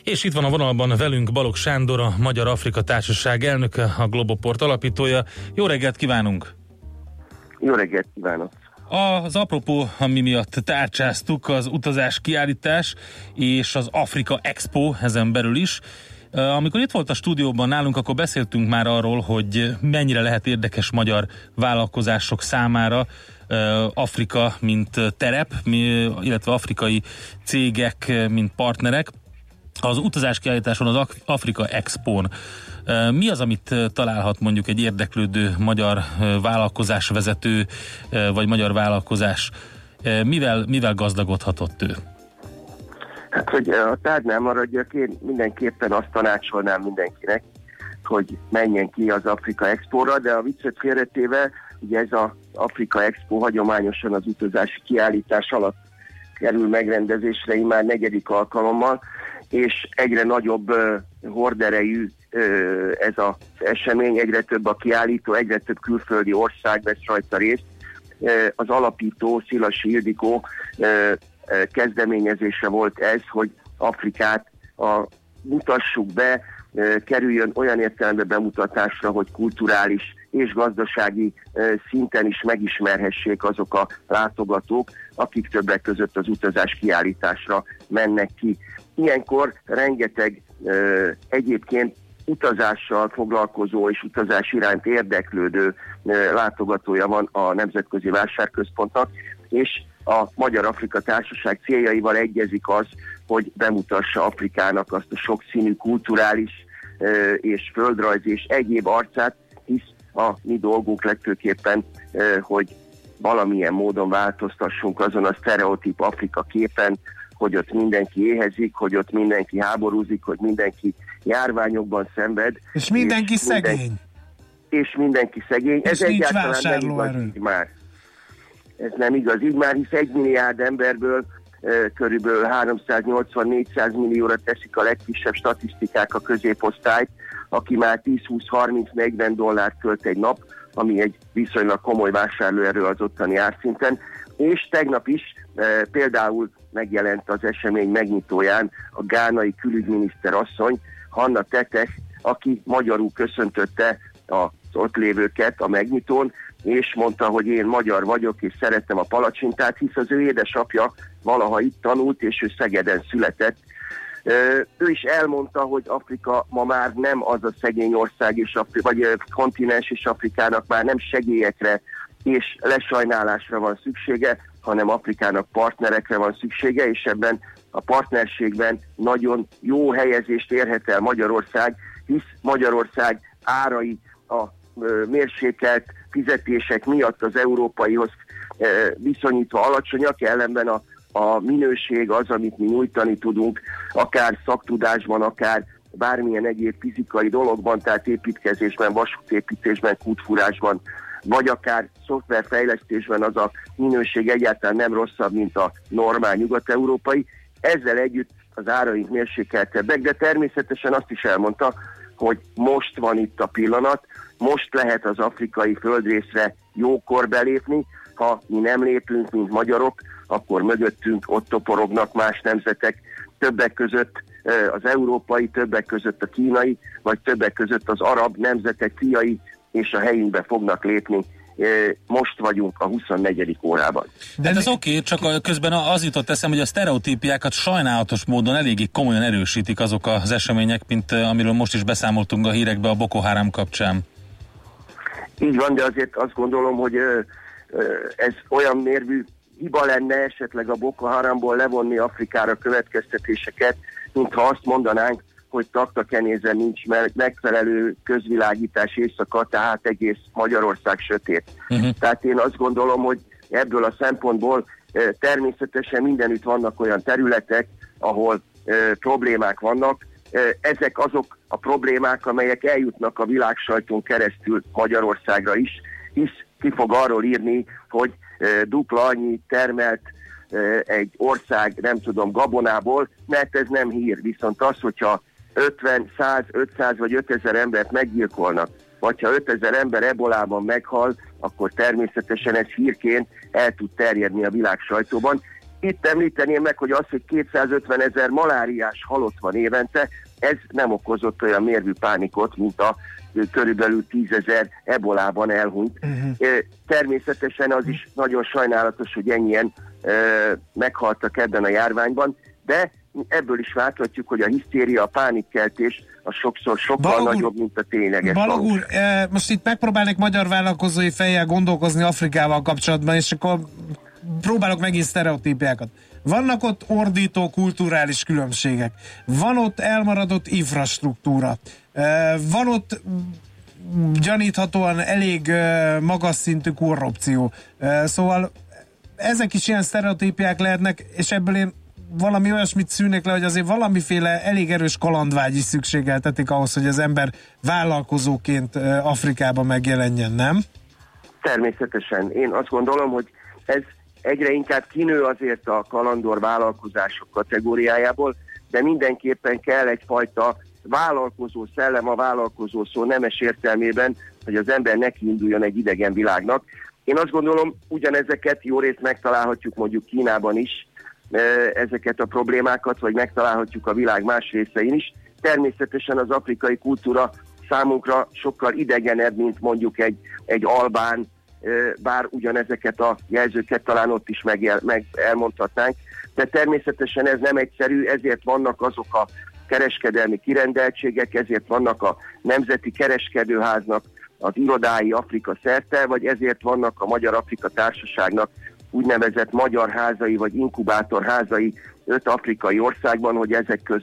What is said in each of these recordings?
És itt van a vonalban velünk Balogh Sándor, a Magyar-Afrika Társaság elnöke, a Globoport alapítója. Jó reggelt kívánunk! Jó reggelt kívánok! Az apropó, ami miatt tárcsáztuk, az utazás kiállítás és az Afrika Expo ezen belül is. Amikor itt volt a stúdióban nálunk, akkor beszéltünk már arról, hogy mennyire lehet érdekes magyar vállalkozások számára Afrika, mint terep, illetve afrikai cégek, mint partnerek. Az utazás kiállításon, az Afrika Expón mi az, amit találhat mondjuk egy érdeklődő magyar vállalkozásvezető, vagy magyar vállalkozás? Mivel gazdagodhatott ő? Hát, hogy a tárgynál maradjak, én mindenképpen azt tanácsolnám mindenkinek, hogy menjen ki az Afrika Expóra, de a viccet félretéve, ugye ez az Afrika Expo hagyományosan az utazási kiállítás alatt kerül megrendezésre, immár 4. alkalommal, és egyre nagyobb horderejű ez az esemény, egyre több a kiállító, egyre több külföldi ország vesz rajta részt. Az alapító, Szilasi Ildikó kezdeményezése volt ez, hogy Afrikát mutassuk be, kerüljön olyan értelemben bemutatásra, hogy kulturális és gazdasági szinten is megismerhessék azok a látogatók, akik többek között az utazás kiállításra mennek ki. Ilyenkor rengeteg egyébként utazással foglalkozó és utazás iránt érdeklődő látogatója van a Nemzetközi Vásárközpontnak, és a Magyar-Afrika Társaság céljaival egyezik az, hogy bemutassa Afrikának azt a sokszínű kulturális és földrajzi és egyéb arcát, hisz a mi dolgunk legfőképpen, hogy valamilyen módon változtassunk azon a sztereotíp Afrika képen, hogy ott mindenki éhezik, hogy ott mindenki háborúzik, hogy mindenki járványokban szenved. És mindenki szegény. És mindenki szegény. És ez egyáltalán nem igaz így már. Ez nem igaz így már, hisz 1 milliárd emberből körülbelül 380-400 millióra teszik a legkisebb statisztikák a középosztályt, aki már 10-20-30-40 dollárt költ egy nap, ami egy viszonylag komoly vásárlóerő az ottani árszinten, és tegnap is például megjelent az esemény megnyitóján a gánai külügyminiszter asszony, Hanna Teteh, aki magyarul köszöntötte az ott lévőket a megnyitón, és mondta, hogy én magyar vagyok, és szeretem a palacsintát, hisz az ő édesapja valaha itt tanult, és ő Szegeden született. Ő is elmondta, hogy Afrika ma már nem az a szegény ország, vagy kontinens, és Afrikának már nem segélyekre és lesajnálásra van szüksége, hanem Afrikának partnerekre van szüksége, és ebben a partnerségben nagyon jó helyezést érhet el Magyarország, hisz Magyarország árai a mérsékelt fizetések miatt az európaihoz viszonyítva alacsonyak, ellenben a minőség az, amit mi nyújtani tudunk, akár szaktudásban, akár bármilyen egyéb fizikai dologban, tehát építkezésben, vasútépítésben, kútfúrásban, vagy akár szoftverfejlesztésben az a minőség egyáltalán nem rosszabb, mint a normál nyugat-európai. Ezzel együtt az áraink mérsékeltebbek, de természetesen azt is elmondta, hogy most van itt a pillanat, most lehet az afrikai földrészre jókor belépni, ha mi nem lépünk, mint magyarok, akkor mögöttünk ott toporognak más nemzetek, többek között az európai, többek között a kínai, vagy többek között az arab nemzetek fiai, és a helyünkbe fognak lépni. Most vagyunk a 24. órában. De ez oké, csak közben az jutott eszembe, hogy a sztereotípiákat sajnálatos módon eléggé komolyan erősítik azok az események, mint amiről most is beszámoltunk a hírekbe a Boko Haram kapcsán. Így van, de azért azt gondolom, hogy ez olyan mérvű hiba lenne esetleg a Boko Haramból levonni Afrikára következtetéseket, mintha azt mondanánk, hogy Taktakenézen nincs megfelelő közvilágítás éjszaka, tehát egész Magyarország sötét. Tehát én azt gondolom, hogy ebből a szempontból természetesen mindenütt vannak olyan területek, ahol problémák vannak. Ezek azok a problémák, amelyek eljutnak a világsajton keresztül Magyarországra is, hisz ki fog arról írni, hogy dupla annyit termelt egy ország, nem tudom, gabonából, mert ez nem hír. Viszont az, hogyha 50, 100, 500 vagy 5000 embert meggyilkolnak, vagy ha 5000 ember ebolában meghal, akkor természetesen ez hírként el tud terjedni a világ sajtóban. itt említeném meg, hogy az, hogy 250 000 maláriás halott van évente, ez nem okozott olyan mérvű pánikot, mint a körülbelül 10 000 ebolában elhunyt. Természetesen az is nagyon sajnálatos, hogy ennyien meghaltak ebben a járványban, de ebből is láthatjuk, hogy a hisztéria, a pánikkeltés az sokszor sokkal nagyobb, mint a tényleges. Balog úr, most itt megpróbálnék magyar vállalkozói fejjel gondolkozni Afrikával kapcsolatban, és akkor próbálok megint sztereotípiákat. Vannak ott ordító kulturális különbségek, van ott elmaradott infrastruktúra, van ott gyaníthatóan elég magas szintű korrupció. Szóval ezek is ilyen sztereotípiák lehetnek, és ebből én valami olyasmit szűnek le, hogy azért valamiféle elég erős kalandvágy is szükségeltetik ahhoz, hogy az ember vállalkozóként Afrikában megjelenjen, nem? Természetesen. Én azt gondolom, hogy ez egyre inkább kinő azért a kalandor vállalkozások kategóriájából, de mindenképpen kell egyfajta vállalkozó szellem, a vállalkozó szó nemes értelmében, hogy az ember nekiinduljon egy idegen világnak. Én azt gondolom, ugyanezeket jó részt megtalálhatjuk mondjuk Kínában is, ezeket a problémákat, vagy megtalálhatjuk a világ más részein is. Természetesen az afrikai kultúra számunkra sokkal idegenebb, mint mondjuk egy albán, bár ugyanezeket a jelzőket talán ott is elmondhatnánk, de természetesen ez nem egyszerű, ezért vannak azok a kereskedelmi kirendeltségek, ezért vannak a Nemzeti Kereskedőháznak az irodái Afrika szerte, vagy ezért vannak a Magyar Afrika Társaságnak úgynevezett magyar házai, vagy inkubátorházai 5 afrikai országban, hogy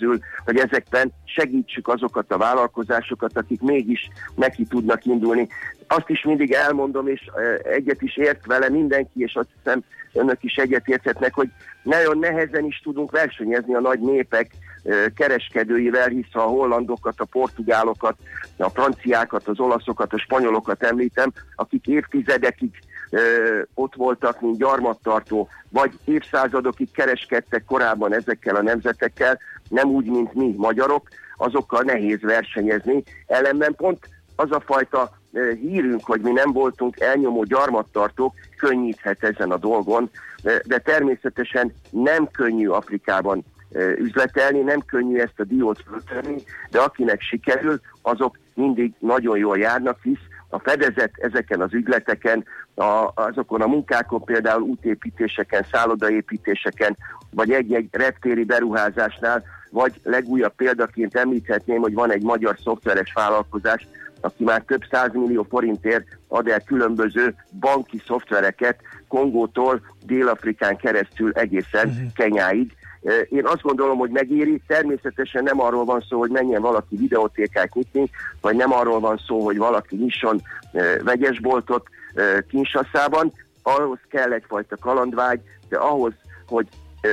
ezekben segítsük azokat a vállalkozásokat, akik mégis neki tudnak indulni. Azt is mindig elmondom, és egyet is ért vele mindenki, és azt hiszem önök is egyet érthetnek, hogy nagyon nehezen is tudunk versenyezni a nagy népek kereskedőivel, hisz a hollandokat, a portugálokat, a franciákat, az olaszokat, a spanyolokat említem, akik évtizedekig ott voltak, mint gyarmattartó, vagy évszázadokig kereskedtek korábban ezekkel a nemzetekkel, nem úgy, mint mi magyarok, azokkal nehéz versenyezni. Ellenben pont az a fajta hírünk, hogy mi nem voltunk elnyomó gyarmattartók, könnyíthet ezen a dolgon, de természetesen nem könnyű Afrikában üzletelni, nem könnyű ezt a diót föltörni, de akinek sikerül, azok mindig nagyon jól járnak, hisz a fedezet ezeken az ügyleteken, azokon a munkákon, például útépítéseken, szállodaépítéseken, vagy egy-egy reptéri beruházásnál, vagy legújabb példaként említhetném, hogy van egy magyar szoftveres vállalkozás, aki már több 100 millió forintért ad el különböző banki szoftvereket Kongótól Dél-Afrikán keresztül egészen Kenyáig. Én azt gondolom, hogy megéri, természetesen nem arról van szó, hogy menjen valaki videótékát nyitni, vagy nem arról van szó, hogy valaki nyisson vegyesboltot Kinshaszában, ahhoz kell egyfajta kalandvágy, de ahhoz, hogy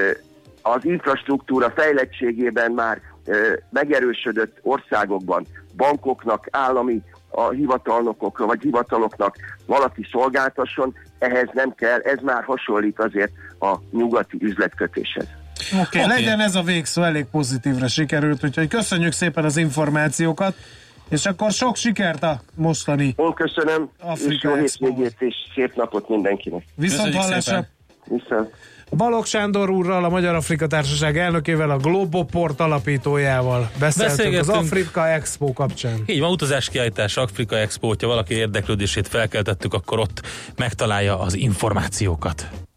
az infrastruktúra fejlettségében már megerősödött országokban bankoknak, állami hivatalnokokra vagy hivataloknak valaki szolgáltasson, ehhez nem kell, ez már hasonlít azért a nyugati üzletkötéshez. Oké, legyen ez a végszó, elég pozitívra sikerült, úgyhogy köszönjük szépen az információkat, és akkor sok sikert a mostani köszönöm, és jó hétvégét és szép napot mindenkinek. Viszont hallásra! Viszont. Balogh Sándor úrral, a Magyar Afrika Társaság elnökével, a Globoport alapítójával beszéltünk az Afrika Expo kapcsán. Így van, utazáskiállítás, Afrika Expo, hogyha valaki érdeklődését felkeltettük, akkor ott megtalálja az információkat.